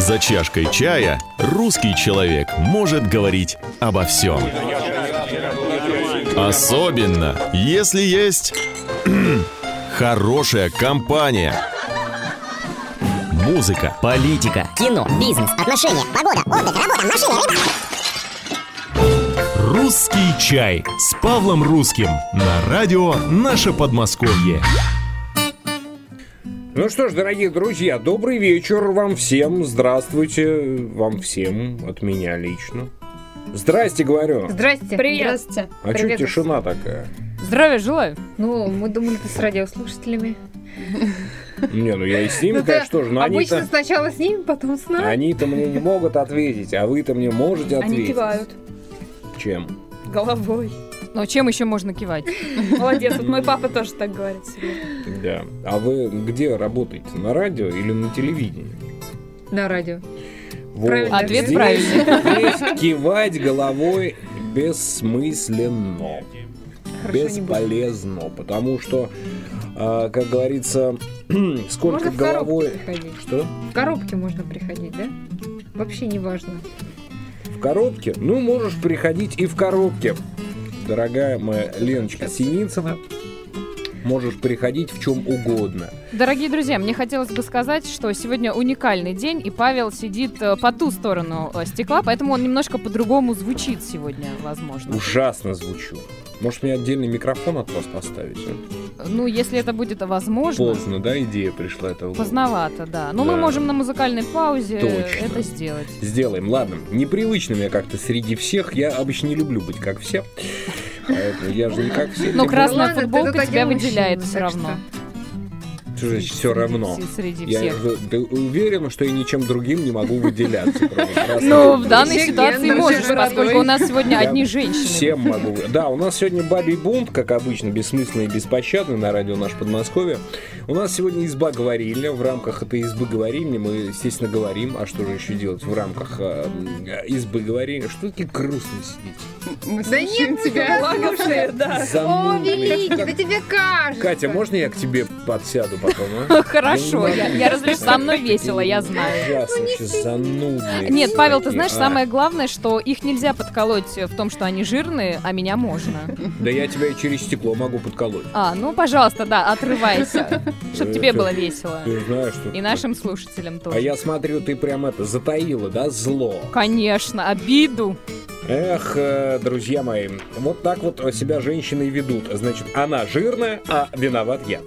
За чашкой чая русский человек может говорить обо всем. Особенно, если есть хорошая компания. Музыка, политика, кино, бизнес, отношения, погода, отдых, работа, машина, рыба. «Русский чай» с Павлом Русским на радио «Наше Подмосковье». Ну что ж, дорогие друзья, добрый вечер вам всем. Здравствуйте вам всем, от меня лично. Здрасте, говорю. Здрасте. Привет. Здравствуйте. А что тишина такая? Здравия желаю. Ну, мы думали, ты с радиослушателями. Не, ну я и с ними, конечно, тоже. Но обычно сначала с ними, потом с нами. Они-то мне не могут ответить, а вы-то мне можете ответить. Они кивают. Чем? Головой. Ну, чем еще можно кивать? Молодец, вот мой папа тоже так говорит себе. Да. А вы где работаете? На радио или на телевидении? На радио. Вот. Ответ Здесь правильный. Кивать головой бессмысленно. Хорошо, Бесполезно. Потому что, как говорится, сколько можно головой... в коробке приходить. Что? В коробке можно приходить, да? Вообще не важно. В коробке? Ну, можешь приходить и в коробке. Дорогая моя Леночка Синицына, можешь приходить в чем угодно. Дорогие друзья, мне хотелось бы сказать, что сегодня уникальный день, и Павел сидит по ту сторону стекла, поэтому он немножко по-другому звучит сегодня, возможно. Ужасно звучу. Может, мне отдельный микрофон от вас поставить? Ну, если это будет возможно. Поздно, да, идея пришла этого? Поздновато, да. Но Да. мы можем на музыкальной паузе Точно. это сделать. Сделаем. Ладно, непривычным я как-то среди всех. Я обычно не люблю быть как все. Поэтому я же не как все. Но красная ладно, футболка ты тут тебя один выделяет мужчина, все так равно. Что же все равно? Среди Я всех. ты уверена, что я ничем другим не могу выделяться. кроме красной Ну, в футболки? данной Все ситуации гендеры, можешь, все поскольку бородой. у нас сегодня Я одни женщины. Всем могу. Да, у нас сегодня бабий бунт, как обычно, бессмысленный и беспощадный на радио «Наше Подмосковье». У нас сегодня изба говорильня. В рамках этой избы говорильни мы, естественно, говорим. А что же еще делать в рамках избы говорильни? Что такие грустные сидите? Мы Да нет, слушаем тебя. плакавшие, да. О, Занудные. великий, да тебе кажется. Катя, можно я к тебе подсяду потом, а? Хорошо, я разрешу. Со мной весело, я знаю. Ужасно, вообще занудные. Нет, Павел, ты такие. знаешь, самое главное, что их нельзя подколоть в том, что они жирные, а меня можно. Да я тебя и через стекло могу подколоть. Ну, пожалуйста, да, отрывайся, чтобы тебе Чё? было весело. Ты знаешь, что... И нашим слушателям А тоже. я смотрю, ты прям это затаила, да, зло. Конечно, обиду. Эх, друзья мои, вот так вот себя женщины ведут. Значит, она жирная, а виноват я.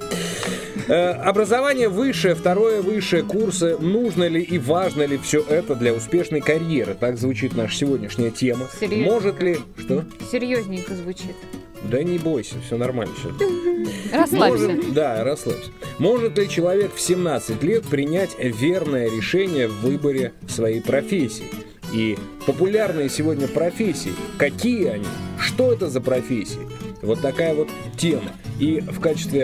Образование высшее, второе высшее, курсы. Нужно ли и важно ли все это для успешной карьеры? Так звучит наша сегодняшняя тема. Серьезно? Может ли... Что? Серьезненько звучит. Да не бойся, все нормально сейчас. Расслабься. Да, расслабься. Может ли человек в 17 лет принять верное решение в выборе своей профессии? И популярные сегодня профессии, какие они? Что это за профессии? Вот такая вот тема. И в качестве...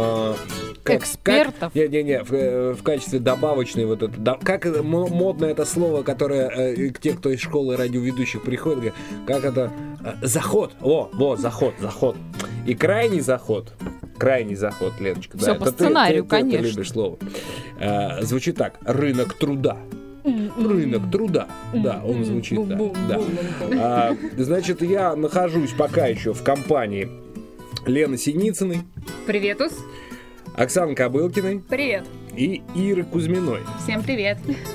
Экспертов? В качестве добавочной вот это... Как это, модно это слово, которое те, кто из школы радиоведущих приходит, говорят, как это... заход. Заход. И крайний заход, Леночка. Всё по сценарию, ты конечно. любишь слово. Звучит так. Рынок труда. Рынок труда. Да, он звучит так. Да. Значит, я нахожусь пока еще в компании Лены Синицыной, Приветус. Оксаны Кобылкиной Привет. и Иры Кузьминой. Всем привет.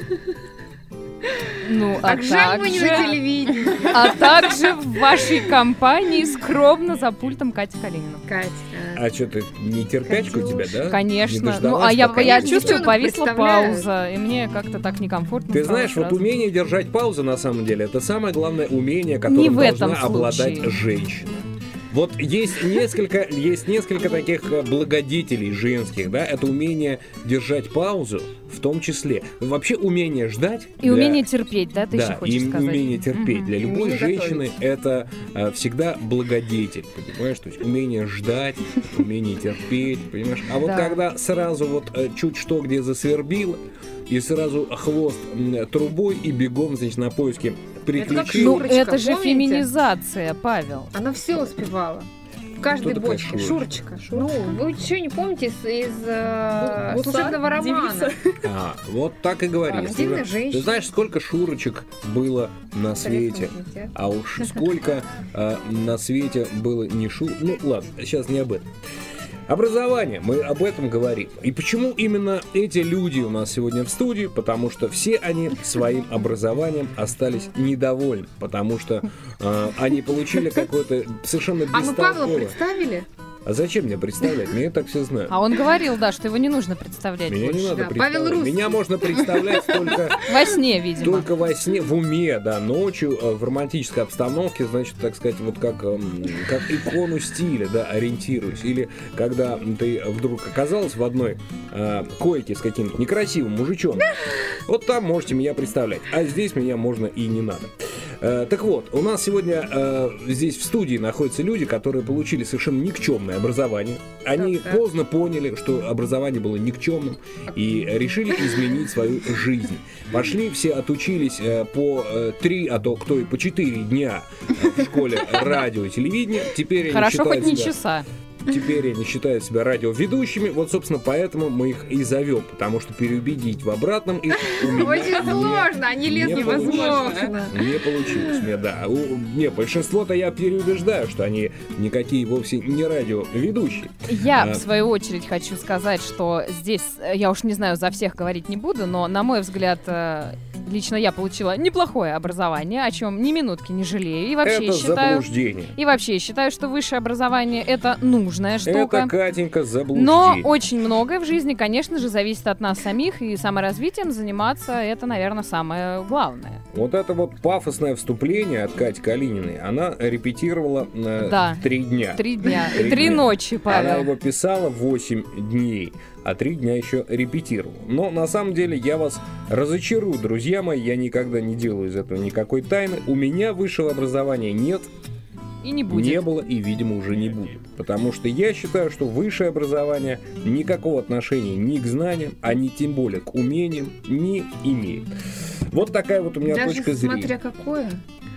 Ну, Как жаль, мы не на телевидении. А также в вашей компании скромно за пультом Катя Калинина. Катя. А что, ты не терпячка у тебя, да? Не Конечно. Ну, дождалась а я пока? чувствую, Девчонок повисла представляют. пауза, и мне как-то так некомфортно Ты стало знаешь, вот сразу. умение держать паузу, на самом деле, это самое главное умение, Не которым в этом должна обладать случае. женщина. Вот есть несколько таких благодетелей женских, да, это умение держать паузу, в том числе. Вообще умение ждать. И умение терпеть, да, ты еще Да, хочешь и сказать? умение терпеть. Для любой Умение женщины это всегда благодетель, понимаешь? То есть умение ждать, умение терпеть, понимаешь? А вот Да. когда сразу вот чуть что где засвербило, и сразу хвост трубой и бегом, значит, на поиски Ну, приключений. Шурочка, это же помните? феминизация, Павел. Она все успевала. В каждой Кто такая бочке. Шурочка? Шурочка. Ну, вы что не помните из служебного романа? Вот так и говорили. Отдельно женщина. Ты знаешь, сколько Шурочек было на свете? А уж сколько на свете было не Шур... Ну, ладно, сейчас не об этом. Образование, мы об этом говорим. И почему именно эти люди у нас сегодня в студии? Потому что все они своим образованием остались недовольны. Потому что они получили какое-то совершенно А мы Павла бестолковое... представили? А зачем мне представлять? Меня так все знают. А он говорил, да, что его не нужно представлять Меня больше. не надо Да, Павел представлять. Русский. Меня можно представлять только... Во сне, видимо. Только во сне, в уме, да, ночью, в романтической обстановке, значит, так сказать, вот как икону стиля, да, ориентируюсь. Или когда ты вдруг оказалась в одной койке с каким-то некрасивым мужичом, вот там можете меня представлять. А здесь меня можно и не надо. Так вот, у нас сегодня здесь в студии находятся люди, которые получили совершенно никчемное образование. Они поздно поняли, что образование было никчемным, и решили изменить свою жизнь. Пошли, все отучились по 3, а то кто и по 4 дня в школе радио и телевидения. Теперь Хорошо, хоть не себя... часа. Теперь они считают себя радиоведущими. Вот, собственно, поэтому мы их и зовем. Потому что переубедить в обратном их у меня Очень сложно, они лет невозможно. не получилось мне, да. Не, большинство-то я переубеждаю, что они никакие вовсе не радиоведущие. Я, в свою очередь, хочу сказать, что здесь, я уж не знаю, за всех говорить не буду, но, на мой взгляд, лично я получила неплохое образование, о чем ни минутки не жалею. И вообще Это считаю... заблуждение. И вообще считаю, что высшее образование — это нужная штука. Это, Катенька, заблуждение. Но очень многое в жизни, конечно же, зависит от нас самих, и саморазвитием заниматься — это, наверное, самое главное. Вот это вот пафосное вступление от Кати Калининой, она репетировала 3 дня. 3 дня. 3 ночи, Павел. Она его писала 8 дней, а 3 дня еще репетировала. Но на самом деле я вас разочарую, друзья мои, я никогда не делаю из этого никакой тайны. У меня высшего образования нет. И не будет. Не было и, видимо, уже не будет. Потому что я считаю, что высшее образование никакого отношения ни к знаниям, а ни тем более к умениям не имеет. Вот такая вот у меня Даже точка зрения. смотря какое.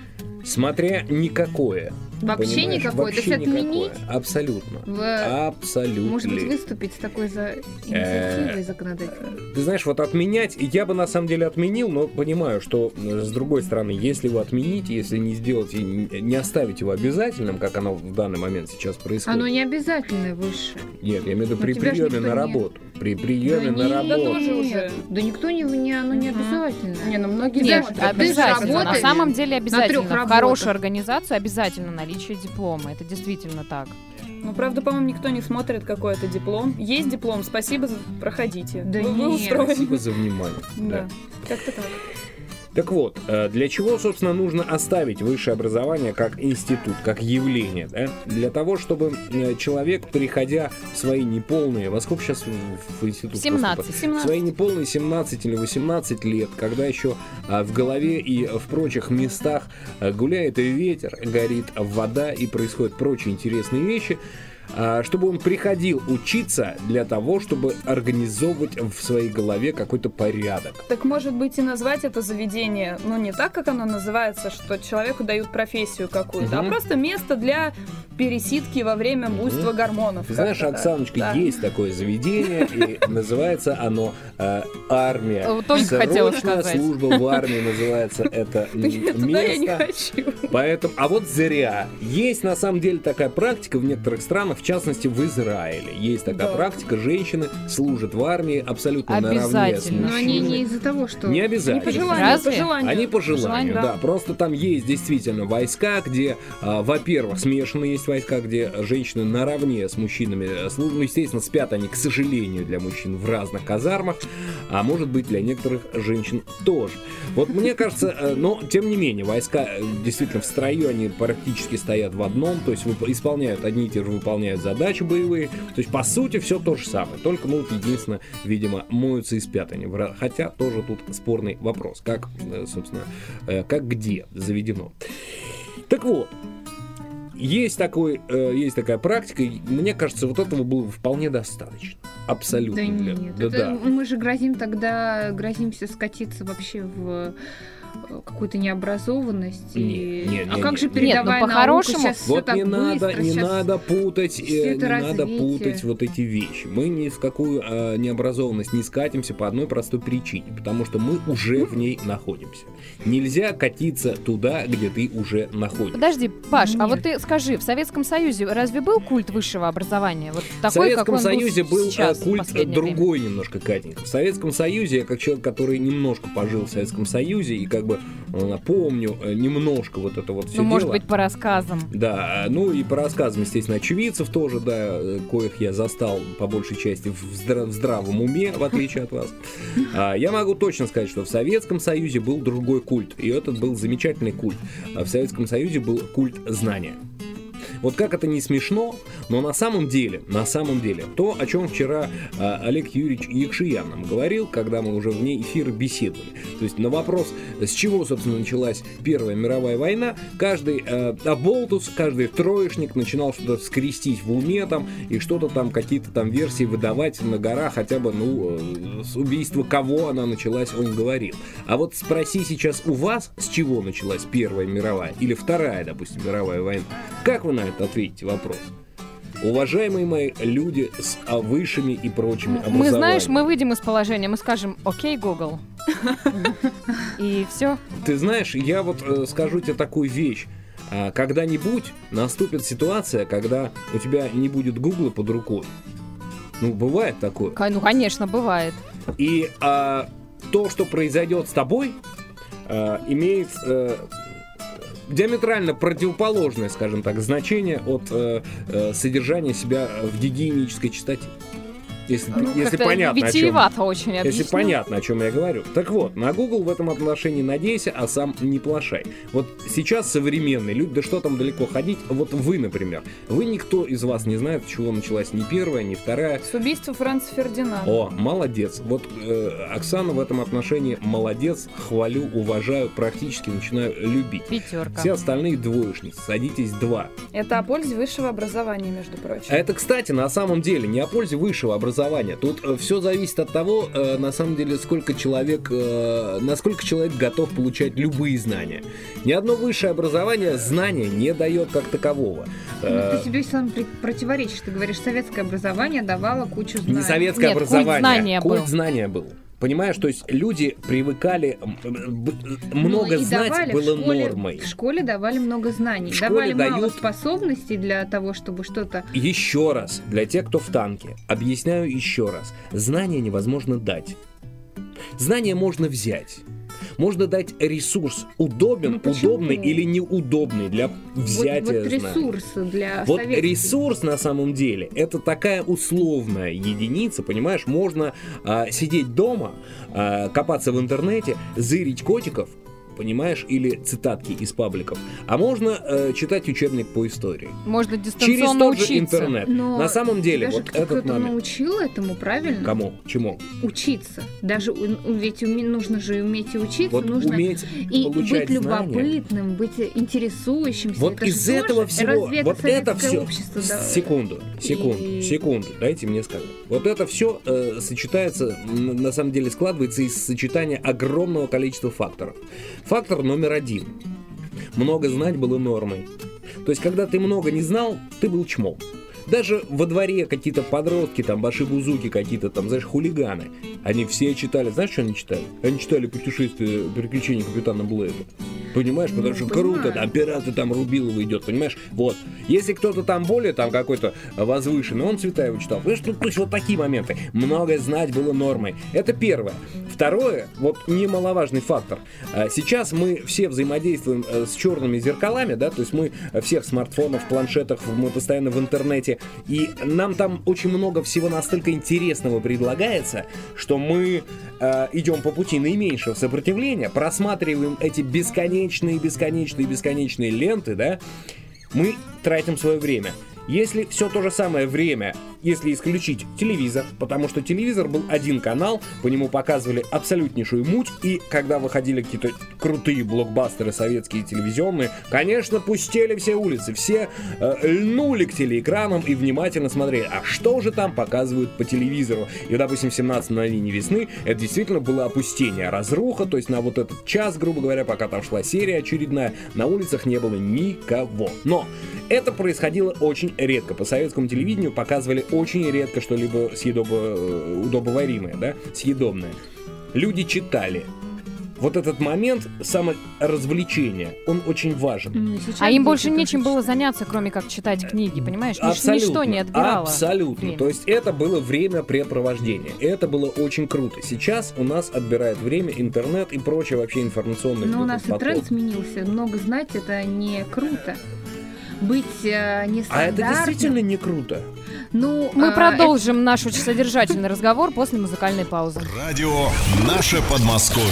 Смотря никакое. Вообще Понимаешь? никакое. То есть Вообще отменить? никакое. Абсолютно. Абсолютно. Может быть, выступить с такой инициативой законодательной? Ты знаешь, вот отменять, я бы на самом деле отменил, но понимаю, что с другой стороны, если вы отмените, если не сделаете, не оставите его обязательным, как оно в данный момент сейчас происходит. Оно не обязательное высшее. Нет, я имею в виду при тебя ж приеме никто на не- работу. При приеме Да на нет, работу. тоже уже. Да никто оно не обязательно. Не, ну многие Нет, смотрят. обязательно. На работали самом деле на обязательно. 3 В работах. хорошую организацию обязательно наличие диплома. Это действительно так. Ну, правда, по-моему, никто не смотрит, какой это диплом. Есть диплом, спасибо, проходите. Да Вы нет. устроены. Спасибо за внимание. Да, как-то так. Так вот, для чего, собственно, нужно оставить высшее образование как институт, как явление, да? Для того, чтобы человек, переходя в свои неполные, во сколько сейчас в институт 17. поступает? В свои неполные 17 или 18 лет, когда еще в голове и в прочих местах гуляет ветер, горит вода и происходят прочие интересные вещи, чтобы он приходил учиться для того, чтобы организовывать в своей голове какой-то порядок. Так, может быть, и назвать это заведение, ну, не так, как оно называется, что человеку дают профессию какую-то, а Мгм. просто место для пересидки во время буйства гормонов. Ты знаешь, как-то так. Оксаночка, Да. есть такое заведение, и называется оно «Армия». Вот только хотела Срочная сказать. служба в армии называется это Нет, туда я не место. хочу. Поэтому, а вот зря. Есть на самом деле такая практика в некоторых странах, в частности в Израиле. Есть такая Да. практика, женщины служат в армии абсолютно наравне с Обязательно. Но они мужчинами. не из-за того, что... Не Не обязательно. по желанию, Разве? по желанию. Они по желанию, желанию, да. да. Просто там есть действительно войска, где, во-первых, смешанные есть войска, где женщины наравне с мужчинами служат. Ну, естественно, спят они, к сожалению, для мужчин в разных казармах, а может быть, для некоторых женщин тоже. Вот мне кажется, но, тем не менее, войска действительно в строю, они практически стоят в одном, то есть исполняют, одни и те же выполняют задачи боевые. То есть, по сути, все то же самое. Только, ну, единственное, видимо, моются и спят они. Хотя тоже тут спорный вопрос. Как, собственно, как где заведено. Так вот, есть такая практика, и мне кажется, вот этого было вполне достаточно. Абсолютно. Да нет, Да. мы же грозимся скатиться вообще в какую-то необразованность. Не, как же Нет, передовая ну, по-хорошему, наука сейчас всё Вот так не быстро, надо сейчас путать, всё не это надо развитие. путать вот эти вещи. Мы ни в какую необразованность не скатимся по одной простой причине, потому что мы уже в ней находимся. Нельзя катиться туда, где ты уже находишься. Подожди, Паш, а Нет. вот ты скажи, в Советском Союзе разве был культ высшего образования? Вот В такой, Советском какой он Союзе был сейчас, в культ последнее время? другой немножко, Катенька. В Советском Союзе, я как человек, который немножко пожил в Советском Союзе и как бы помню немножко вот это вот все Ну, дело. может быть, по рассказам. Да, ну и по рассказам, естественно, очевидцев тоже, да, коих я застал по большей части в здравом уме, в отличие от вас. Я могу точно сказать, что в Советском Союзе был другой культ, и этот был замечательный культ. В Советском Союзе был культ знания. Вот как это не смешно, но на самом деле, то, о чем вчера Олег Юрьевич Якшиян нам говорил, когда мы уже вне эфира беседовали. То есть на вопрос, с чего, собственно, началась Первая мировая война, каждый оболтус, каждый троечник начинал что-то скрестить в уме там, и что-то там, какие-то там версии выдавать на гора, хотя бы, с убийства кого она началась, он говорил. А вот спроси сейчас у вас, с чего началась Первая мировая или Вторая, допустим, мировая война, как вы на это ответите вопрос? Уважаемые мои люди с высшими и прочими образованиями. Мы, знаешь, мы выйдем из положения, мы скажем «Окей, Google». И все. Ты знаешь, я вот скажу тебе такую вещь. Когда-нибудь наступит ситуация, когда у тебя не будет Гугла под рукой. Ну, бывает такое. Ну, конечно, бывает. И то, что произойдет с тобой, имеет диаметрально противоположное, скажем так, значение от содержания себя в гигиенической чистоте. Если понятно, о чем, витиевато очень если объяснил. понятно, о чем я говорю. Так вот, на Google в этом отношении надейся, а сам не плашай. Вот сейчас современные люди, да что там далеко ходить, вот вы, например, никто из вас не знает, с чего началась ни первая, ни вторая. С убийства Франца Фердинанда. О, молодец. Вот Оксана в этом отношении молодец, хвалю, уважаю, практически начинаю любить. 5. Все остальные двоечницы, садитесь 2. Это о пользе высшего образования, между прочим. А это, кстати, на самом деле не о пользе высшего образования. Тут все зависит от того, на самом деле, насколько человек готов получать любые знания. Ни одно высшее образование знания не дает как такового. Ты себе сам противоречишь. Ты говоришь, советское образование давало кучу знаний. Не советское Нет, образование, культ знания был. Понимаешь, то есть люди привыкали, много знать было нормой. В школе давали много знаний, В школе давали мало дают- способностей для того, чтобы что-то... Еще раз, для тех, кто в танке, объясняю еще раз. Знания невозможно дать. Знания можно взять. Можно дать ресурс, удобный или неудобный для взятия Вот знаний. ресурсы для Вот советских. ресурс на самом деле это такая условная единица, понимаешь? Можно сидеть дома, копаться в интернете, зырить котиков, понимаешь, или цитатки из пабликов. А можно читать учебник по истории. Можно Через дистанционно тот же учиться. интернет. Но На самом деле, тебя же вот этот кто-то момент. научил этому, правильно? Кому? Чему? Учиться. Даже ведь нужно же уметь и учиться, Вот нужно уметь и получать быть знания. любопытным, быть интересующимся. Вот Это же из тоже- этого всего, разве вот это советское все, общество, да? секунду, дайте мне сказать. Вот это все сочетается, на самом деле складывается из сочетания огромного количества факторов. Фактор номер 1. Много знать было нормой. То есть, когда ты много не знал, ты был чмом. Даже во дворе какие-то подростки, там, башибузуки какие-то, там, знаешь, хулиганы, они все читали, знаешь, что они читали? Они читали «Путешествие, приключения капитана Блейда». Понимаешь, потому что круто, там, пираты, там, Рубилова идет, понимаешь? Вот. Если кто-то там более, там, какой-то возвышенный, он Цветаева читал. Понимаешь, то есть вот такие моменты. Много знать было нормой. Это первое. Второе, вот немаловажный фактор. Сейчас мы все взаимодействуем с черными зеркалами, да, то есть мы все в смартфонах, в планшетах, мы постоянно в интернете, и нам там очень много всего настолько интересного предлагается, что мы идем по пути наименьшего сопротивления, просматриваем эти бесконечные ленты, да, мы тратим свое время. Если все то же самое время если исключить телевизор, потому что телевизор был один канал, по нему показывали абсолютнейшую муть, и когда выходили какие-то крутые блокбастеры советские телевизионные, конечно, пустели все улицы, все льнули к телеэкранам и внимательно смотрели, а что же там показывают по телевизору. И, допустим, 17 мгновений весны, это действительно было опустение, разруха, то есть на вот этот час, грубо говоря, пока там шла серия очередная, на улицах не было никого. Но это происходило очень редко. По советскому телевидению показывали очень редко что-либо удобоваримое, да, съедобное. Люди читали. Вот этот момент саморазвлечения, он очень важен. А им больше нечем было заняться, кроме как читать книги, понимаешь? Ничто не отбирало. Абсолютно. Время. То есть это было времяпрепровождение. Это было очень круто. Сейчас у нас отбирает время интернет и прочее вообще информационный Но у нас поток. и тренд сменился. Много знать — это не круто. Быть нестандартным. А это действительно не круто. Ну, Мы продолжим наш очень содержательный разговор после музыкальной паузы. Радио «Наше Подмосковье».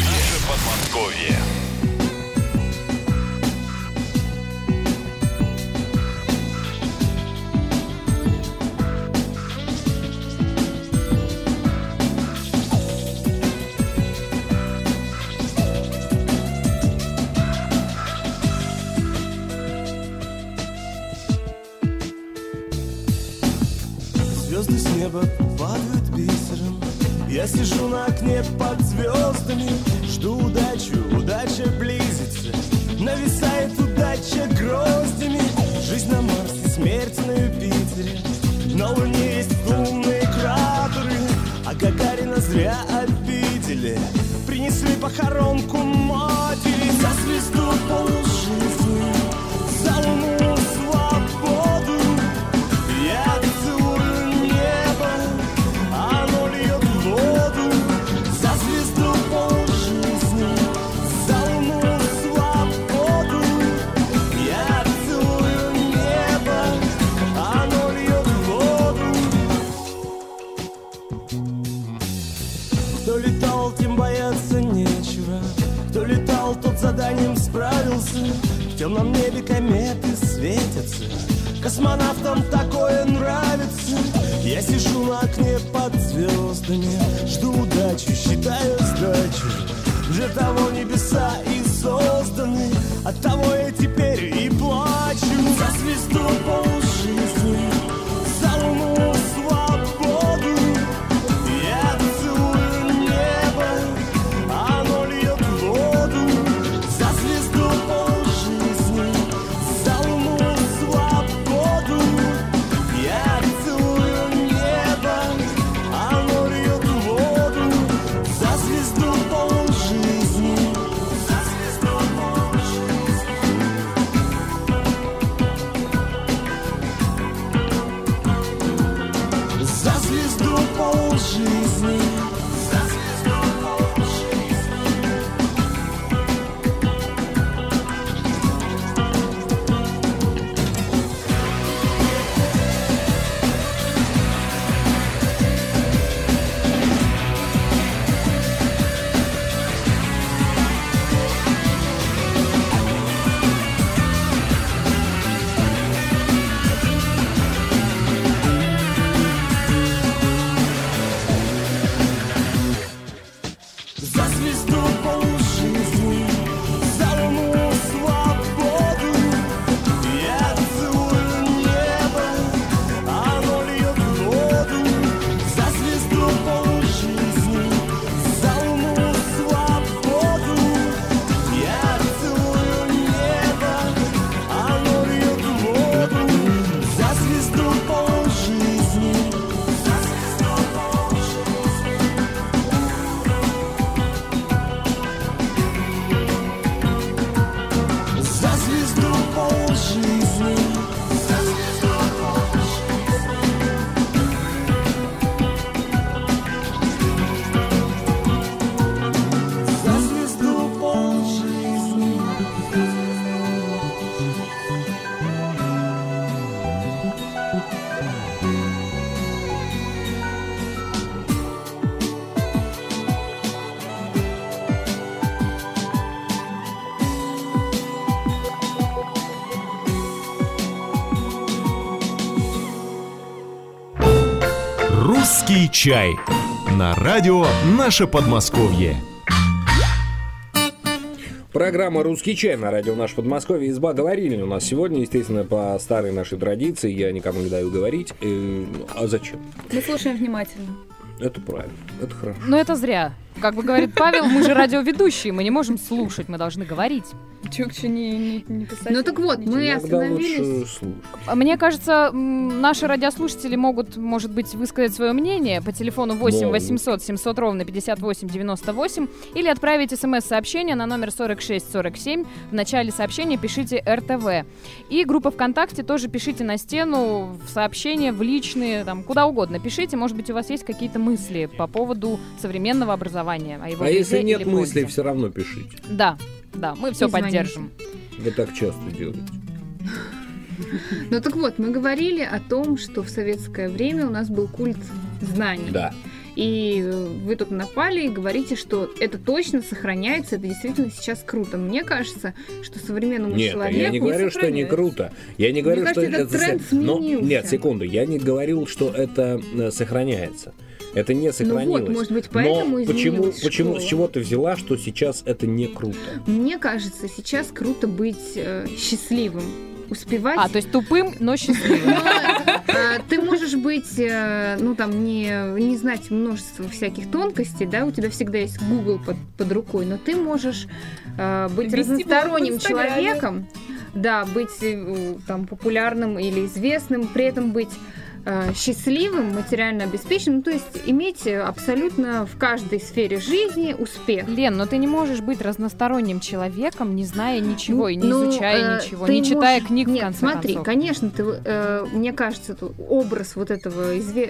Звезды с неба падают бисером. Я сижу на окне под звездами, жду удачу, удача близится. Нависает удача гроздями. Жизнь на Марсе, смерть на Юпитере. На Луне есть лунные кратеры, а Гагарина зря обидели. Принесли похоронку матери за звезду полжизни, за луну свободу. Я целую небо, оно льет воду. За звезду полжизни, за луну свободу. Я целую небо, оно льет воду. Кто летал, тем бояться нечего. Кто летал, тот заданием справился. В темном небе кометы светятся. Космонавтам такое нравится. Я сижу на окне под звездами, жду удачу, считаю сдачу. Для того небеса и созданы, от того я теперь и плачу. За звезду полжизни, за луну свободу. Я целую небо, оно льет воду. За звезду полжизни, за луну свободу. Я целую небо, оно льет воду. За звезду полжизни, за звезду полжизни. «Русский чай» на радио «Наше Подмосковье». Программа «Русский чай» на радио «Наше Подмосковье». Изба говорили у нас сегодня, естественно, по старой нашей традиции. Я никому не даю говорить. А зачем? Мы слушаем внимательно. Это правильно, это хорошо. Но это зря. Как бы говорит Павел, мы же радиоведущие, мы не можем слушать, мы должны говорить. Чукча не писать. Ну так вот, мы остановились. Мне кажется, наши радиослушатели могут, может быть, высказать свое мнение по телефону 8 800 700 ровно 58 98 или отправить смс-сообщение на номер 4647. В начале сообщения пишите РТВ. И группа ВКонтакте тоже пишите на стену, в сообщения, в личные, там, куда угодно пишите. Может быть, у вас есть какие-то мысли по поводу современного образования. А если нет мыслей, все равно пишите. Да, мы все поддержим. Вы так часто делаете. Ну так вот, мы говорили о том, что в советское время у нас был культ знаний. Да. И вы тут напали и говорите, что это точно сохраняется, это действительно сейчас круто. Мне кажется, что современному человеку... Нет, я не говорю, что не круто. Я не говорю, что этот тренд сменился. Нет, секунду, я не говорил, что это сохраняется. Это не сохранилось. Ну вот, может быть, поэтому изменилась почему, с чего ты взяла, что сейчас это не круто? Мне кажется, сейчас круто быть счастливым. Успевать. То есть тупым, но счастливым. Ты можешь быть, не знать множество всяких тонкостей, да, у тебя всегда есть Google под рукой, но ты можешь быть разносторонним человеком, да, быть там популярным или известным, при этом быть счастливым, материально обеспеченным, то есть иметь абсолютно в каждой сфере жизни успех. Лен, но ты не можешь быть разносторонним человеком, не зная ничего и не изучая ничего, не читая книг, в конце концов. Смотри, конечно, мне кажется, образ вот этого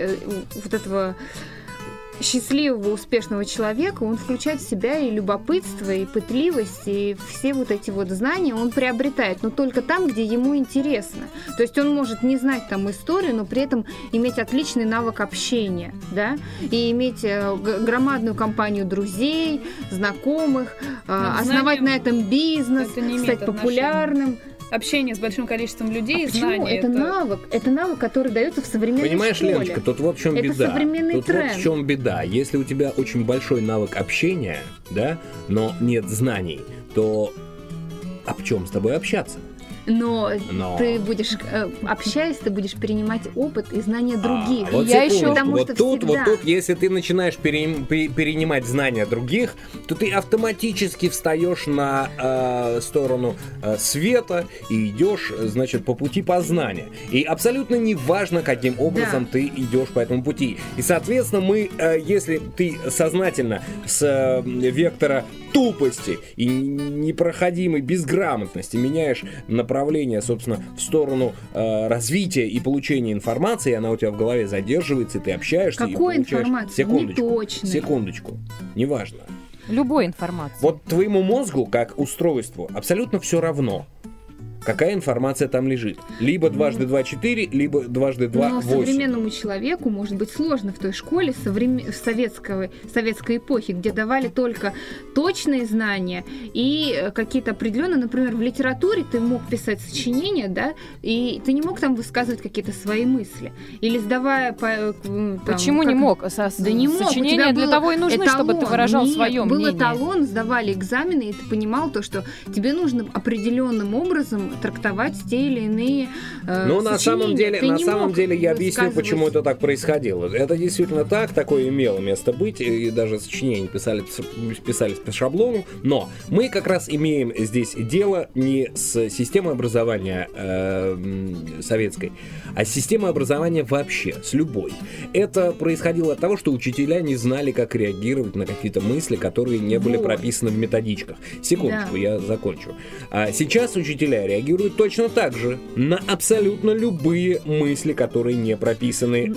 счастливого, успешного человека, он включает в себя и любопытство, и пытливость, и все вот эти вот знания он приобретает, но только там, где ему интересно. То есть он может не знать там историю, но при этом иметь отличный навык общения, да, и иметь громадную компанию друзей, знакомых, основать на этом бизнес, стать популярным. Общение с большим количеством людей, знания. Это навык, который дается в современной Понимаешь, школе. Леночка, тут вот в чем беда. Это современный тренд. Вот в чем беда. Если у тебя очень большой навык общения, да, но нет знаний, то об чем с тобой общаться? Но ты будешь, общаясь, ты будешь перенимать опыт и знания других. Вот тут, если ты начинаешь перенимать знания других, то ты автоматически встаешь на сторону света и идешь, значит, по пути познания. И абсолютно не важно, каким образом ты идешь по этому пути. И, соответственно, если ты сознательно с вектора тупости и непроходимой безграмотности меняешь направление, собственно, в сторону развития и получения информации, она у тебя в голове задерживается, и ты общаешься. Какой информации? Секундочку. Неважно. Любой информации. Вот твоему мозгу, как устройству, абсолютно все равно, какая информация там лежит. Либо 2×2 4, либо 2×2 8. Но современному человеку может быть сложно в той школе в советской эпохе, где давали только точные знания и какие-то определенные, например, в литературе ты мог писать сочинения, да, и ты не мог там высказывать какие-то свои мысли. Или сдавая... Почему не мог? Да не мог. Сочинения для того и нужны, чтобы ты выражал свое мнение. Был эталон, сдавали экзамены, и ты понимал то, что тебе нужно определенным образом трактовать те или иные на самом деле я объясню, почему это так происходило. Это действительно так, такое имело место быть, и даже сочинения писались по шаблону, но мы как раз имеем здесь дело не с системой образования советской, а с системой образования вообще, с любой. Это происходило от того, что учителя не знали, как реагировать на какие-то мысли, которые не были прописаны в методичках. Секундочку, я закончу. Сейчас учителя реагируют точно так же на абсолютно любые мысли, которые не прописаны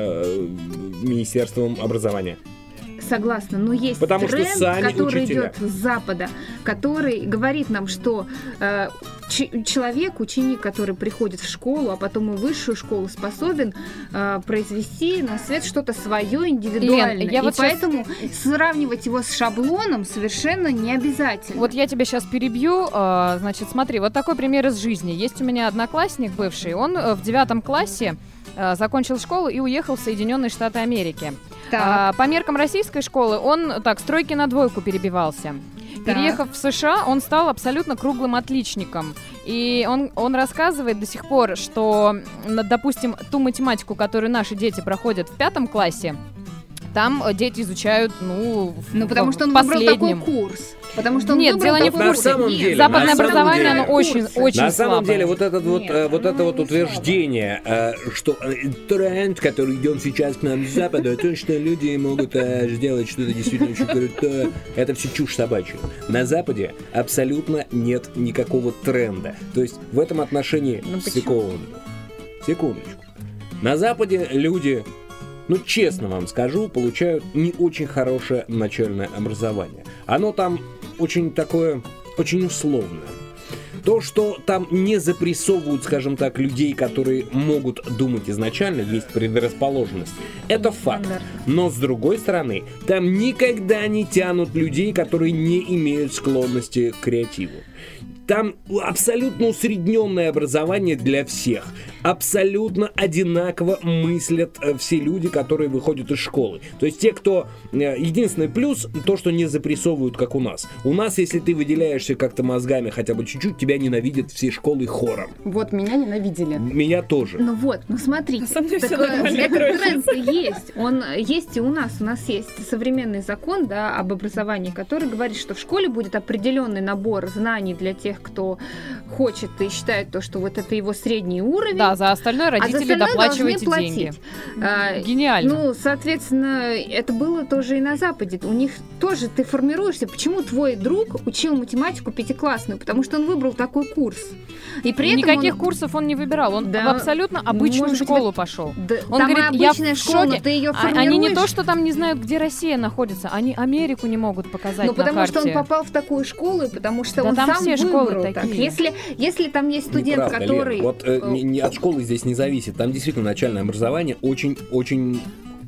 Министерством образования. Согласна, но есть тренд, который идет с Запада, который говорит нам, что человек, ученик, который приходит в школу, а потом и в высшую школу, способен произвести на свет что-то свое индивидуальное. Лен, я вот поэтому сравнивать его с шаблоном совершенно не обязательно. Вот я тебя сейчас перебью. Значит, смотри, вот такой пример из жизни. Есть у меня одноклассник бывший, он в 9 классе закончил школу и уехал в Соединенные Штаты Америки. По меркам российской школы он так, с 3 на 2 перебивался. Переехав в США, он стал абсолютно круглым отличником. И он рассказывает до сих пор, что, допустим, ту математику, которую наши дети проходят в 5 классе, там дети изучают, потому что он последнем. выбрал такой курс. Потому что он Нет, дело не в на курсе. самом деле, Западное на самом образование, деле, оно очень на слабое. самом деле, вот это вот утверждение, что тренд, который идет сейчас к нам с Запада, то, что люди могут сделать что-то действительно очень крутое, это все чушь собачья. На Западе абсолютно нет никакого тренда. То есть в этом отношении... Секундочку. На Западе люди... честно вам скажу, получают не очень хорошее начальное образование. Оно там очень такое, очень условное. То, что там не запрессовывают, скажем так, людей, которые могут думать изначально, есть предрасположенность. Это факт. Но, с другой стороны, там никогда не тянут людей, которые не имеют склонности к креативу. Там абсолютно усредненное образование для всех. Абсолютно одинаково мыслят все люди, которые выходят из школы. То есть те, кто... Единственный плюс, то, что не запрессовывают, как у нас. У нас, если ты выделяешься как-то мозгами хотя бы чуть-чуть, тебя ненавидят все школы хором. Вот, меня ненавидели. Меня тоже. Смотрите. Этот тренд есть. Он есть и у нас. У нас есть современный закон, об образовании, который говорит, что в школе будет определенный набор знаний для тех, кто хочет и считает то, что вот это его средний уровень. Да, за остальное родители доплачиваете деньги. Гениально. Соответственно, это было тоже и на Западе. У них тоже ты формируешься. Почему твой друг учил математику 5-классную? Потому что он выбрал такой курс. И при этом никаких курсов он не выбирал. Он в абсолютно обычную школу пошел. Он говорит, я в школа, шоке. Ты ее формируешь. Они не то, что там не знают, где Россия находится, они Америку не могут показать на карте. Потому что он попал в такую школу, и потому что он там сам все школы выбрал так. Если там есть студент, неправда, который... Лен, вот от школы здесь не зависит. Там действительно начальное образование очень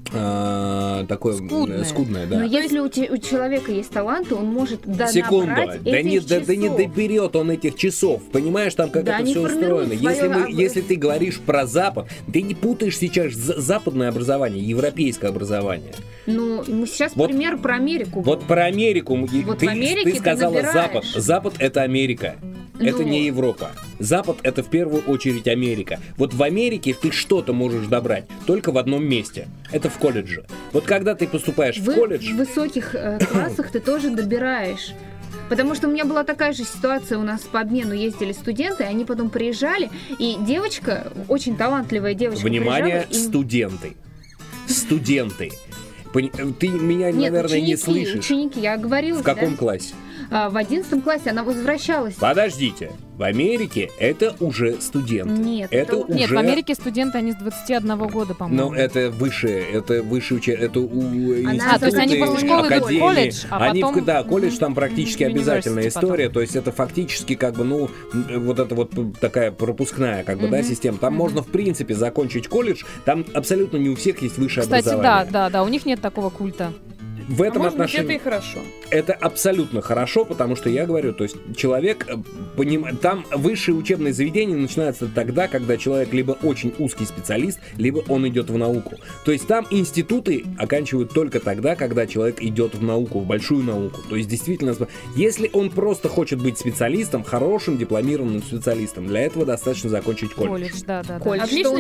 такое скудное, да. Но если у человека есть талант, он может Секунду, набрать да не доберет он этих часов. Понимаешь, там как это все устроено. Если ты говоришь про Запад, ты не путаешь сейчас западное образование, европейское образование. Мы сейчас пример про Америку. Вот про Америку. Ты сказала Запад. Запад — это Америка. Это не Европа. Запад — это в первую очередь Америка. Вот в Америке ты что-то можешь добрать только в одном месте. Это в колледже. Вот когда ты поступаешь в колледж... В высоких классах ты тоже добираешь. Потому что у меня была такая же ситуация, у нас по обмену ездили студенты, они потом приезжали, и девочка, очень талантливая девочка, Внимание, приезжала, студенты. Ты меня, наверное, не слышишь. Ученики, я говорила. В каком классе? В 11 классе она возвращалась. Подождите. В Америке это уже студент. Нет, Нет, в Америке студенты, они с 21 года, по-моему. Но это высшее учение, это то есть они после школы идут в колледж, а потом... колледж там практически обязательная история, потом. То есть это фактически вот это вот такая пропускная система. Там можно в принципе закончить колледж, там абсолютно не у всех есть высшее образование. Кстати, да, у них нет такого культа. В этом отношении это и хорошо. Это абсолютно хорошо, потому что я говорю, то есть человек, там высшее учебное заведение начинается тогда, когда человек либо очень узкий специалист, либо он идет в науку. То есть там институты оканчивают только тогда, когда человек идет в науку, в большую науку. То есть действительно, если он просто хочет быть специалистом, хорошим дипломированным специалистом, для этого достаточно закончить колледж. Колледж. Что у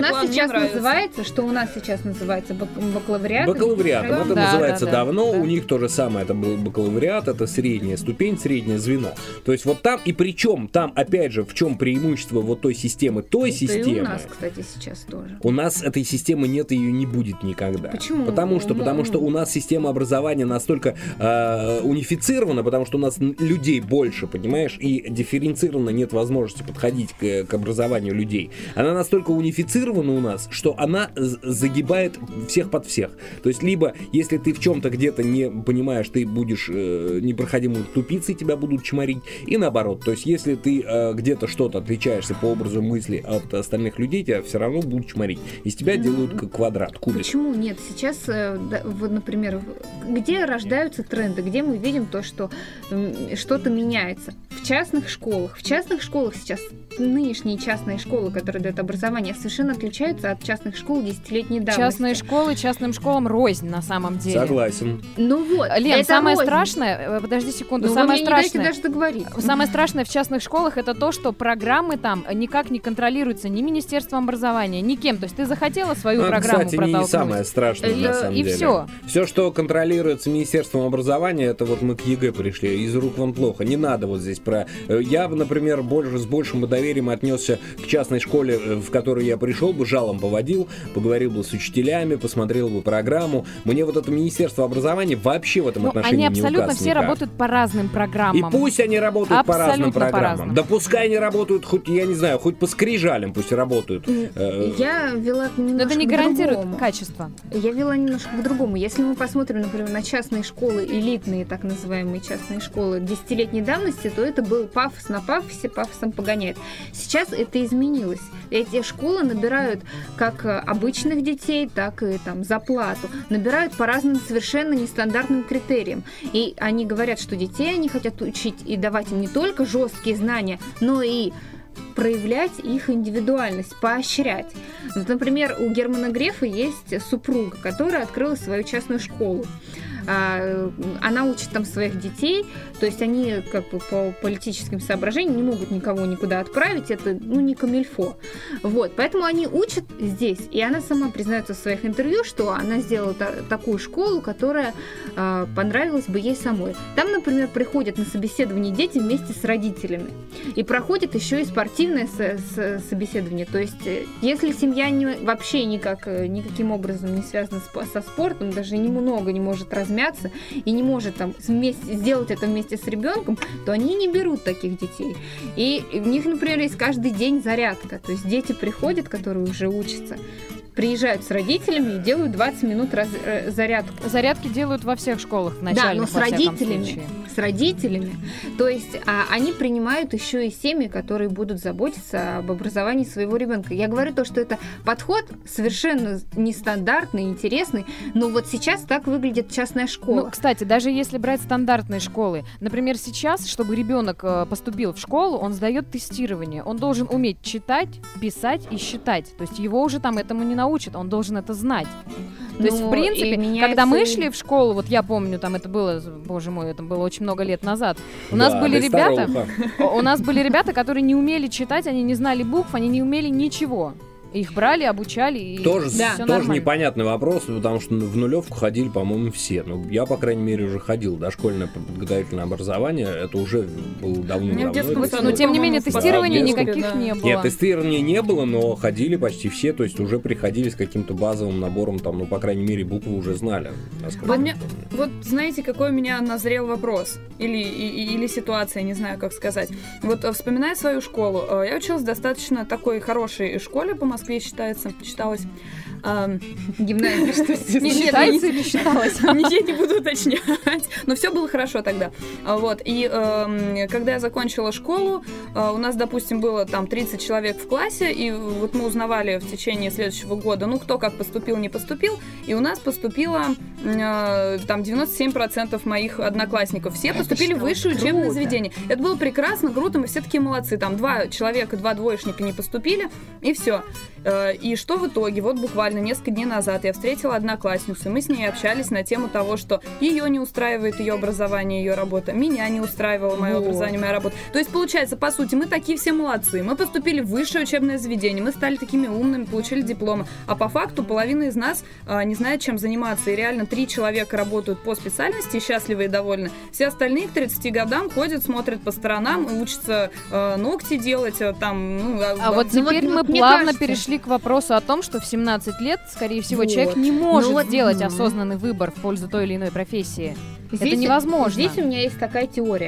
нас сейчас называется бакалавриат. Бакалавриатом. Это называется давно. У них то же самое, это был бакалавриат, это средняя ступень, среднее звено. То есть вот там, и причем там, опять же, в чем преимущество вот той системы, системы. И у нас, кстати, сейчас тоже. У нас этой системы нет и ее не будет никогда. Почему? Потому что у нас система образования настолько унифицирована, потому что у нас людей больше, понимаешь, и дифференцированно нет возможности подходить к образованию людей. Она настолько унифицирована у нас, что она загибает всех под всех. То есть либо, если ты в чем-то где-то не понимаешь, ты будешь непроходимой тупицей, тебя будут чморить, и наоборот. То есть, если ты где-то что-то отличаешься по образу мысли от остальных людей, тебя все равно будут чморить. Из тебя делают квадрат, кубик. Почему нет? Сейчас, вот, например, где рождаются тренды, где мы видим то, что что-то меняется? В частных школах. В частных школах сейчас нынешние частные школы, которые дают образование, совершенно отличаются от частных школ десятилетней давности. Частные школы частным школам рознь на самом деле. Согласен. Ну вот, Лен, это самое рознь. страшное, подожди секунду, Ну, самое вы мне не страшное. дайте даже договорить. Самое страшное в частных школах это то, что программы там никак не контролируются ни Министерством образования, ни кем. То есть ты захотела свою программу кстати, протолкнуть. не самое страшное, на самом и деле. всё. Все, что контролируется Министерством образования, это вот мы к ЕГЭ пришли, из рук вон плохо. Не надо вот здесь про... Я, например, с большим доверием отнесся к частной школе, в которую я пришел бы, жалом поводил, поговорил бы с учителями, посмотрел бы программу. Мне вот это Министерство образования вообще в этом отношении они не абсолютно указ все никак. работают по разным И программам. пусть они работают по разным Абсолютно программам. по-разному. Да пускай они работают хоть, я не знаю, хоть по скрижалям пусть работают. Я вела немножко Но это не к гарантирует другому. качество. Я вела немножко к другому. Если мы посмотрим, например, на частные школы, элитные так называемые частные школы десятилетней давности, то это был пафос на пафосе, пафосом погоняет. Сейчас это изменилось. Эти школы набирают как обычных детей, так и там за плату. Набирают по разным совершенно нестандартным критериям. И они говорят, что детей они хотят учить и давать им не только жесткие знания, но и проявлять их индивидуальность, поощрять. Вот, например, у Германа Грефа есть супруга, которая открыла свою частную школу. Она учит там своих детей, то есть они как бы по политическим соображениям не могут никого никуда отправить, это не камильфо. Вот, поэтому они учат здесь, и она сама признается в своих интервью, что она сделала такую школу, которая понравилась бы ей самой. Там, например, приходят на собеседование дети вместе с родителями, и проходит еще и спортивное собеседование, то есть если семья вообще никаким образом не связана со спортом, даже немного не может размяться и не может там сделать это вместе с ребенком, то они не берут таких детей. И у них, например, есть каждый день зарядка. То есть дети приходят, которые уже учатся, приезжают с родителями и делают 20 минут зарядку. Зарядки делают во всех школах Да, начальных, но с во всяком родителями. случае. С родителями. То есть они принимают еще и семьи, которые будут заботиться об образовании своего ребенка. Я говорю то, что это подход совершенно нестандартный, интересный, но вот сейчас так выглядит частная школа. Ну, кстати, даже если брать стандартные школы, например, сейчас, чтобы ребенок поступил в школу, он сдает тестирование. Он должен уметь читать, писать и считать. То есть его уже там этому не научат, он должен это знать. То есть, в принципе, когда мы шли в школу, вот я помню, там это было, боже мой, это было очень много лет назад, у нас были ребята, которые не умели читать, они не знали букв, они не умели ничего. Их брали, обучали, и Тоже всё нормально. непонятный вопрос, потому что в нулевку ходили, по-моему, все. Ну, я, по крайней мере, уже ходил. Дошкольное подготовительное образование, это уже было давно-давно. Но, тем не менее, тестирования никаких не было. Нет, тестирования не было, но ходили почти все, то есть уже приходили с каким-то базовым набором, там, по крайней мере, буквы уже знали. Вот знаете, какой у меня назрел вопрос? Или ситуация, не знаю, как сказать. Вот вспоминая свою школу, я училась в достаточно такой хорошей школе по Москве, считалась. Гимназия, что Не считается или считалось? Я не буду уточнять. Но все было хорошо тогда. Вот. И когда я закончила школу, у нас, допустим, было там 30 человек в классе, и вот мы узнавали в течение следующего года, кто как поступил, не поступил, и у нас поступило там 97% моих одноклассников. Все поступили в высшее учебное заведение. Это было прекрасно, круто, мы все такие молодцы. Там 2 человека, 2 двоечника не поступили, и все. И что в итоге? Вот буквально несколько дней назад я встретила одноклассницу, и мы с ней общались на тему того, что ее не устраивает ее образование, ее работа, меня не устраивало мое образование, моя работа. То есть, получается, по сути, мы такие все молодцы, мы поступили в высшее учебное заведение, мы стали такими умными, получили дипломы, а по факту половина из нас не знает, чем заниматься, и реально 3 человека работают по специальности, счастливы и довольны. Все остальные к 30 годам ходят, смотрят по сторонам, учатся ногти делать, там... Вот теперь мы плавно перешли к вопросу о том, что в 17 лет, скорее всего, человек не может сделать осознанный выбор в пользу той или иной профессии. Это невозможно. Здесь у меня есть такая теория.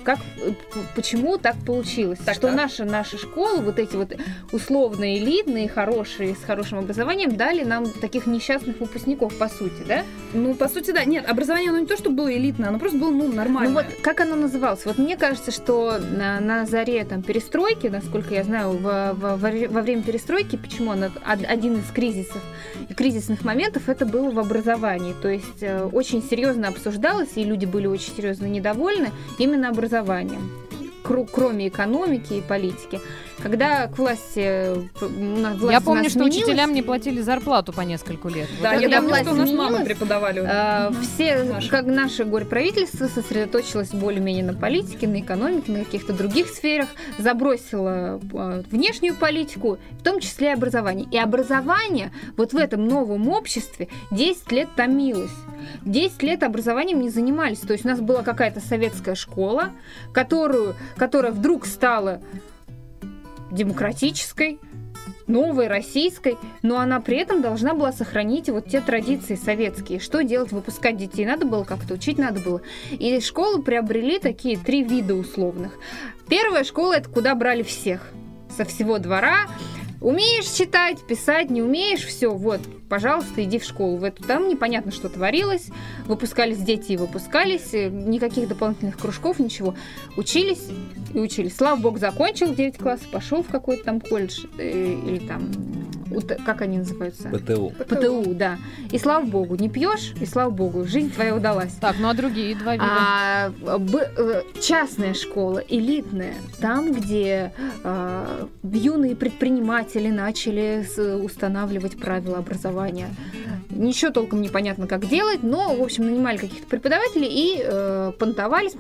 почему так получилось, что наша школа, вот эти вот условно элитные, хорошие, с хорошим образованием, дали нам таких несчастных выпускников, по сути, да? Ну, по сути, да. Нет, образование, оно не то, чтобы было элитное, оно просто было, нормальное. Ну, вот как оно называлось? Вот мне кажется, что на заре там перестройки, насколько я знаю, во время перестройки, почему один из кризисных моментов, это было в образовании. То есть очень серьезно обсуждалось, и люди были очень серьезно недовольны именно образованием, кроме экономики и политики. Когда к власти Я помню, что учителям не платили зарплату по нескольку лет. Да, вот я когда помню, что у нас сменилась, мамы преподавали. Как наше горе-правительство сосредоточилось более-менее на политике, на экономике, на каких-то других сферах, забросило внешнюю политику, в том числе и образование. И образование вот в этом новом обществе 10 лет томилось. 10 лет образованием не занимались. То есть у нас была какая-то советская школа, которая вдруг стала демократической, новой, российской, но она при этом должна была сохранить вот те традиции советские. Что делать? Выпускать детей надо было как-то, учить надо было. И школы приобрели такие 3 вида условных. Первая школа — это куда брали всех со всего двора. Умеешь читать, писать, не умеешь, все, вот, пожалуйста, иди в школу. В эту там непонятно, что творилось. Выпускались дети и выпускались. Никаких дополнительных кружков, ничего. Учились и учились. Слава богу, закончил 9 классов, пошел в какой-то там колледж или там, как они называются? ПТУ, да. И слава богу, не пьешь, и слава богу, жизнь твоя удалась. Так, ну а другие 2 вида? Частная школа, элитная, там, где юные предприниматели начали устанавливать правила образования. Ничего толком непонятно, как делать, но, в общем, нанимали каких-то преподавателей и понтовались.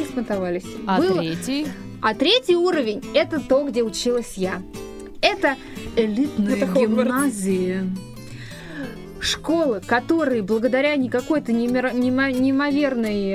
А третий уровень — это то, где училась я. Это элитная гимназия. Школы, которые благодаря не какой-то неимоверной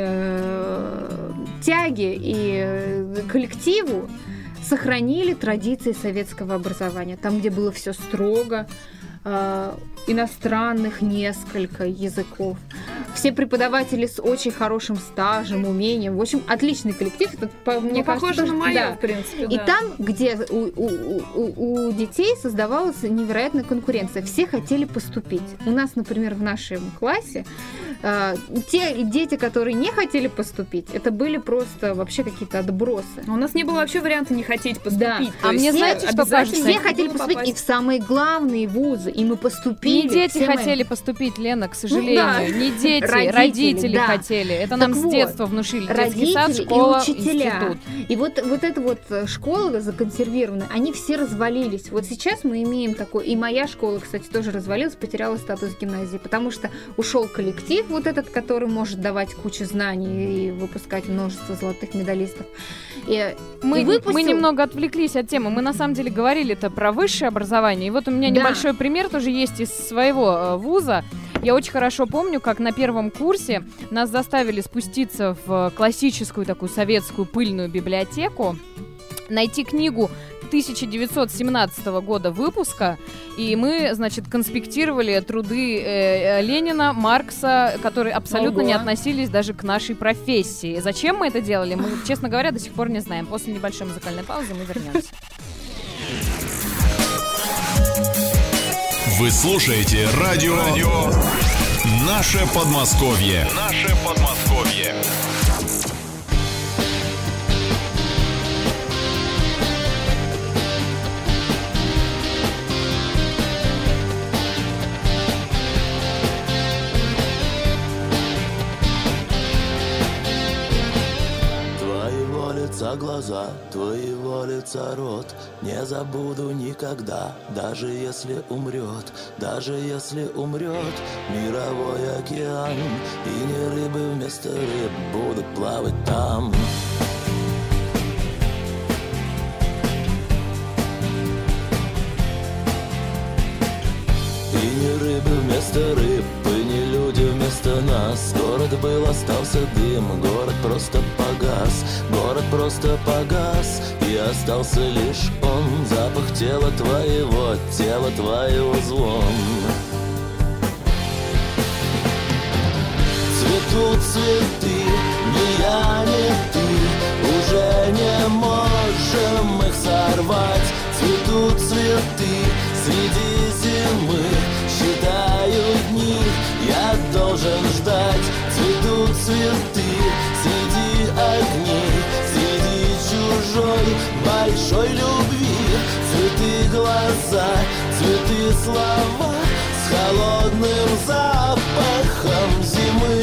тяге и коллективу сохранили традиции советского образования. Там, где было все строго, иностранных несколько языков. Все преподаватели с очень хорошим стажем, умением. В общем, отличный коллектив. Это, мне кажется, похоже на моё, да. в принципе, И да. там, где у детей создавалась невероятная конкуренция. Все хотели поступить. У нас, например, в нашем классе те дети, которые не хотели поступить, это были просто вообще какие-то отбросы. У нас не было вообще варианта не хотеть поступить. Да. А мне знаете, что кажется? Все хотели поступить и в самые главные вузы, и мы поступили. Не дети хотели поступить, Лена, к сожалению. Не дети, родители хотели. Это нам с детства внушили. Детский сад, школа, институт. И вот эта вот школа законсервированная, они все развалились. Вот сейчас мы имеем такое, и моя школа, кстати, тоже развалилась, потеряла статус гимназии, потому что ушел коллектив вот этот, который может давать кучу знаний и выпускать множество золотых медалистов. Мы немного отвлеклись от темы. Мы на самом деле говорили-то про высшее образование. И вот у меня небольшой пример тоже есть из своего вуза. Я очень хорошо помню, как на первом курсе нас заставили спуститься в классическую такую советскую пыльную библиотеку, найти книгу 1917 года выпуска, и мы, значит, конспектировали труды Ленина, Маркса, которые абсолютно не относились даже к нашей профессии. Зачем мы это делали, мы, честно говоря, до сих пор не знаем. После небольшой музыкальной паузы мы вернемся. Вы слушаете радио «Наше Подмосковье». «Наше Подмосковье». Глаза, твоего лица рот не забуду никогда, даже если умрет мировой океан, и не рыбы вместо рыб будут плавать там. И не рыбы вместо рыб, и не люди вместо нас. Город был, остался дым, город просто погас, и остался лишь он, запах тела твоего звон. Цветут цветы, ни я, ни ты, уже не можем их сорвать. Цветут цветы среди зимы, считаю дни, я должен ждать. Цветут цветы среди огней, среди чужой большой любви. Цветы глаза, цветы слова с холодным запахом зимы.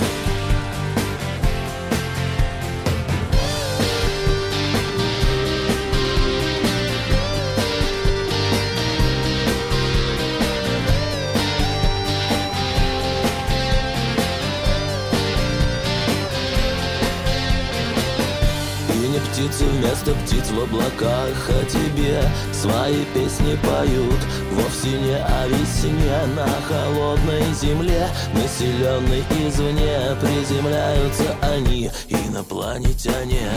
Птицы вместо птиц в облаках о тебе свои песни поют. Вовсе не о весне на холодной земле, населенной извне, приземляются они, инопланетяне.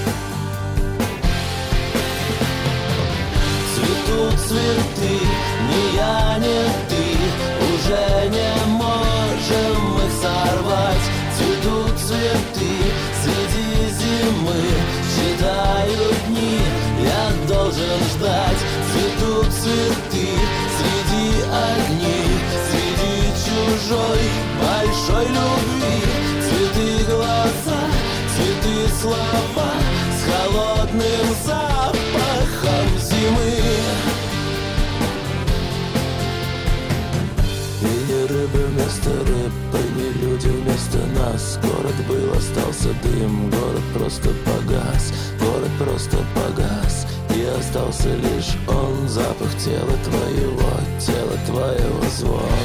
Цветут цветы, ни я, ни ты, уже не можем их сорвать. Цветут цветы среди зимы, считаю дни, я должен ждать. Цветут цветы среди огней, среди чужой большой любви. Цветы глаза, цветы слова с холодным запахом зимы. И не рыбы вместо рыб, и не люди вместо нас. Город был, остался дым, город просто погас. Город просто погас, и остался лишь он. Запах тела твоего звон.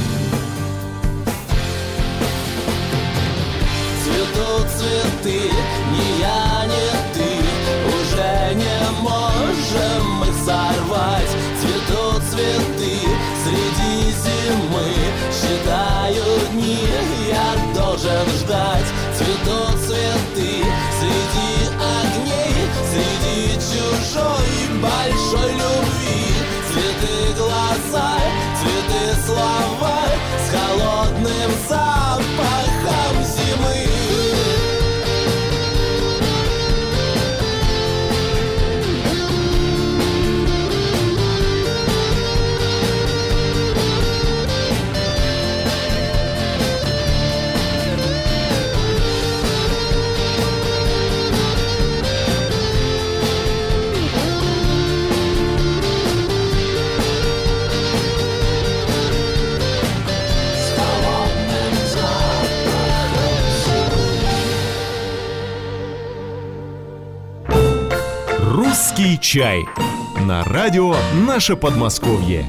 Цветут цветы, ни я, ни ты, уже не можем их сорвать. Цветут цветы среди зимы, считаю дни, я должен ждать. Цветут цветы среди огней, среди чужой большой любви. Цветы глаза, цветы слова с холодным запахом зимы. «Русский чай» на радио «Наше Подмосковье».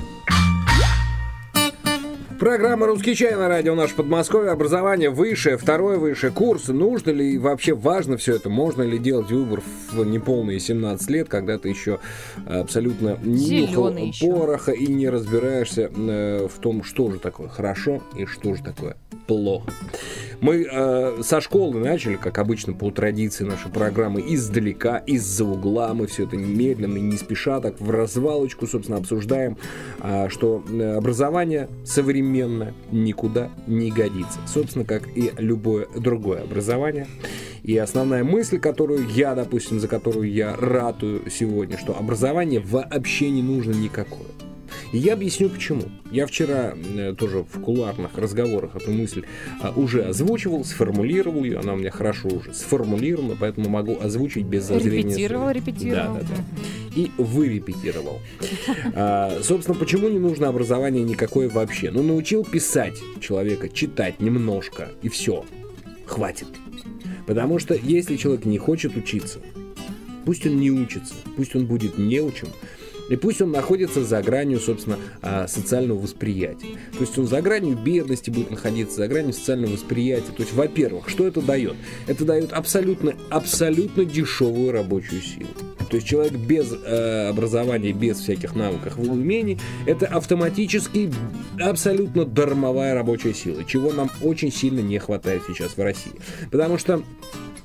Программа «Русский чай» на радио «Наше Подмосковье». Образование высшее, второй высший курс. Нужно ли и вообще важно все это? Можно ли делать выбор в неполные 17 лет, когда ты еще абсолютно не нюхал пороха и не разбираешься в том, что же такое хорошо и что же такое плохо. Мы со школы начали, как обычно, по традиции нашей программы, издалека, из-за угла. Мы все это медленно и не спеша, так в развалочку, собственно, обсуждаем, что образование современное никуда не годится. Собственно, как и любое другое образование. И основная мысль, которую я, допустим, за которую я ратую сегодня, что образование вообще не нужно никакое. И я объясню почему. Я вчера тоже в кулуарных разговорах эту мысль уже озвучивал, сформулировал ее, она у меня хорошо уже сформулирована, поэтому могу озвучить без зазрения. Репетировал. Да. И вырепетировал. Собственно, почему не нужно образование никакое вообще? Ну, научил писать человека, читать немножко, и все. Хватит. Потому что если человек не хочет учиться, пусть он не учится, пусть он будет неучим, и пусть он находится за гранью, собственно, социального восприятия. То есть он за гранью бедности будет находиться, за гранью социального восприятия. То есть, во-первых, что это дает? Это дает абсолютно дешевую рабочую силу. То есть человек без образования, без всяких навыков и умений, это автоматически абсолютно дармовая рабочая сила, чего нам очень сильно не хватает сейчас в России. Потому что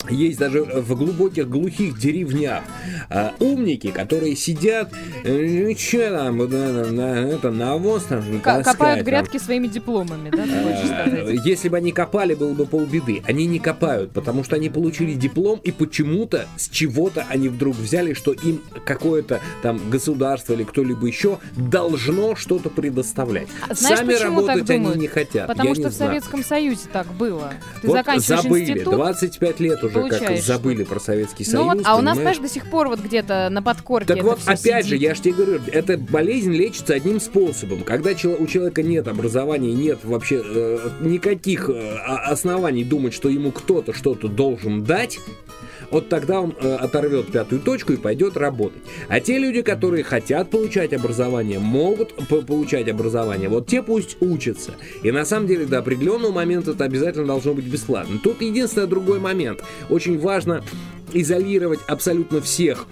есть даже в глубоких глухих деревнях умники, которые сидят, что там, это навоз там таскать, Копают грядки своими дипломами, да, ты хочешь сказать? Если бы они копали, было бы полбеды. Они не копают, потому что они получили диплом, и почему-то с чего-то они вдруг взяли, что им какое-то там государство или кто-либо еще должно что-то предоставлять. Знаешь, Сами почему работать так они думают? не хотят. Потому Я что не в знаю. Советском Союзе так было. Ты Вот заканчиваешь забыли, институт, 25 лет уже как получаешь забыли про Советский Союз. ну вот, а у нас, понимаешь? понимаешь, до сих пор вот где-то на подкорке Так это вот, всё опять же, сидит. я же тебе говорю, эта болезнь лечится одним способом. Когда у человека нет образования, нет вообще никаких оснований думать, что ему кто-то что-то должен дать, вот тогда он оторвет пятую точку и пойдет работать. А те люди, которые хотят получать образование, могут получать образование, вот те пусть учатся. И на самом деле до определенного момента это обязательно должно быть бесплатно. Тут единственный другой момент. Очень важно изолировать абсолютно всех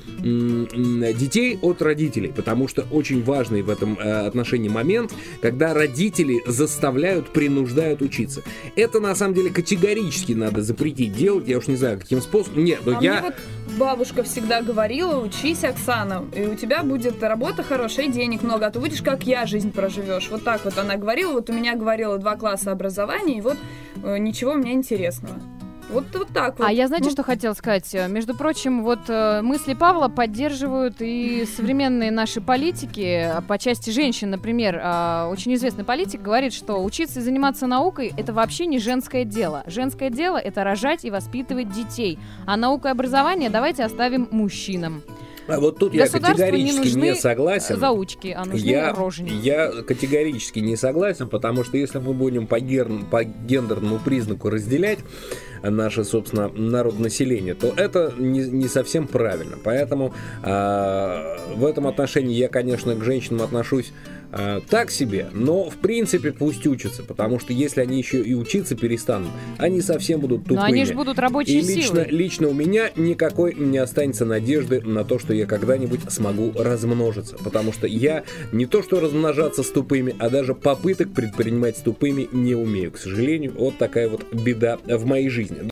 детей от родителей, потому что очень важный в этом отношении момент, когда родители заставляют, принуждают учиться. Это на самом деле категорически надо запретить делать, я уж не знаю, каким способом. Нет, но мне вот бабушка всегда говорила: учись, Оксана, и у тебя будет работа хорошая, и денег много, а ты будешь, как я, жизнь проживешь. Вот так вот она говорила. Вот у меня говорила 2 класса образования, и вот ничего мне интересного. Вот так вот. А я, знаете, что хотела сказать? Между прочим, вот мысли Павла поддерживают и современные наши политики. По части женщин, например, очень известный политик говорит, что учиться и заниматься наукой — это вообще не женское дело. Женское дело — это рожать и воспитывать детей. А наука и образование давайте оставим мужчинам. А вот тут я категорически не согласен. Заучки, а нужны роженицы. Я категорически не согласен, потому что если мы будем по гендерному признаку разделять наше, собственно, народонаселение, то это не совсем правильно. Поэтому в этом отношении я, конечно, к женщинам отношусь так себе, но в принципе пусть учатся, потому что если они еще и учиться перестанут, они совсем будут тупыми. Но они же будут рабочей силой. И лично у меня никакой не останется надежды на то, что я когда-нибудь смогу размножиться, потому что я не то что размножаться с тупыми, а даже попыток предпринимать с тупыми не умею, к сожалению. Вот такая вот беда в моей жизни.